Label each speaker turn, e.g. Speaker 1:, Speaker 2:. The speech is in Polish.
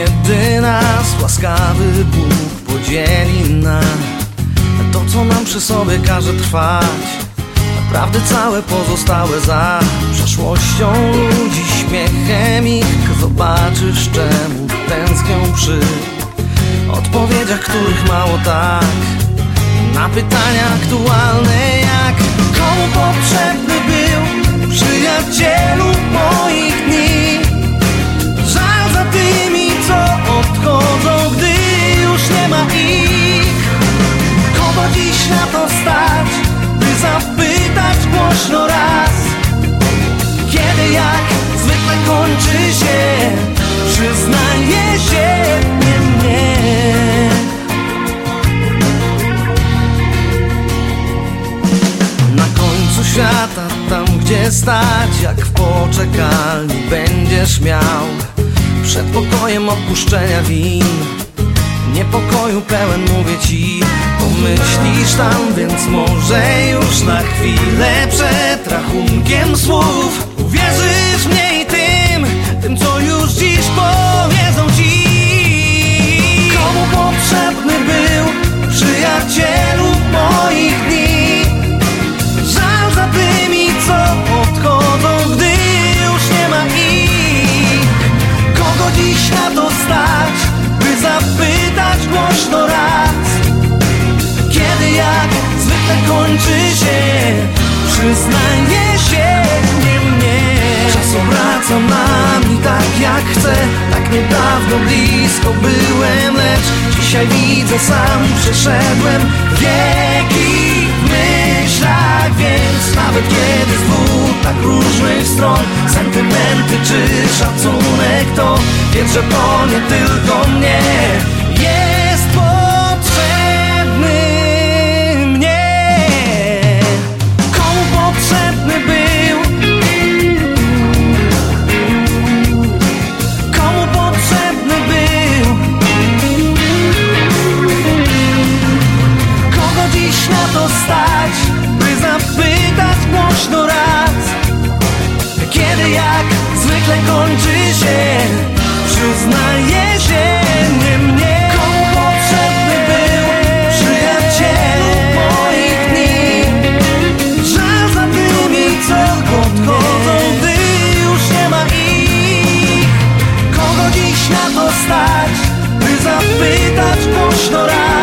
Speaker 1: kiedy nas łaskawy Bóg podzieli na to, co nam przy sobie każe trwać. Naprawdę całe pozostałe za przeszłością ludzi, śmiechem ich zobaczysz, czemu tęsknią przy odpowiedziach, których mało tak. Na pytania aktualne jak: komu potrzebny był przyjacielu moich dni? Żal za tymi, co odchodzą, gdy już nie ma ich. Kogo dziś na to stać, by zapytać głośno raz, kiedy jak zwykle kończy się? Przyznaję się, nie. Na końcu świata, tam gdzie stać, jak w poczekalni będziesz miał przed pokojem odpuszczenia win. Niepokoju pełen mówię ci, pomyślisz tam, więc może już na chwilę przed rachunkiem słów uwierzysz mnie i tym, co już dziś powiedzą ci. Komu potrzebny był przyjacielu moich dni? Żal za tymi, co odchodzą, gdy już nie ma ich. Kogo dziś na to stać, by zapytać głośno raz, kiedy jak zwykle kończy się? Przyznaję się, nie mnie. Czas obraca nami tak jak chcę. Tak niedawno blisko byłem, lecz dzisiaj widzę, sam przeszedłem wieki w myślach. Więc nawet kiedy z dwóch tak różnych stron sentymenty czy szacunek, to wiedz, że to nie tylko mnie jest potrzebny mnie. Komu potrzebny był? Komu potrzebny był? Kogo dziś na to stać, by zapytać głośno raz, kiedy jak zwykle kończy się? Przyznaję się, nie mnie. Komu potrzebny był przyjacielu moich dni? Żal za tymi, co odchodzą, gdy już nie ma ich. Kogo dziś na to stać, by zapytać głośno raz,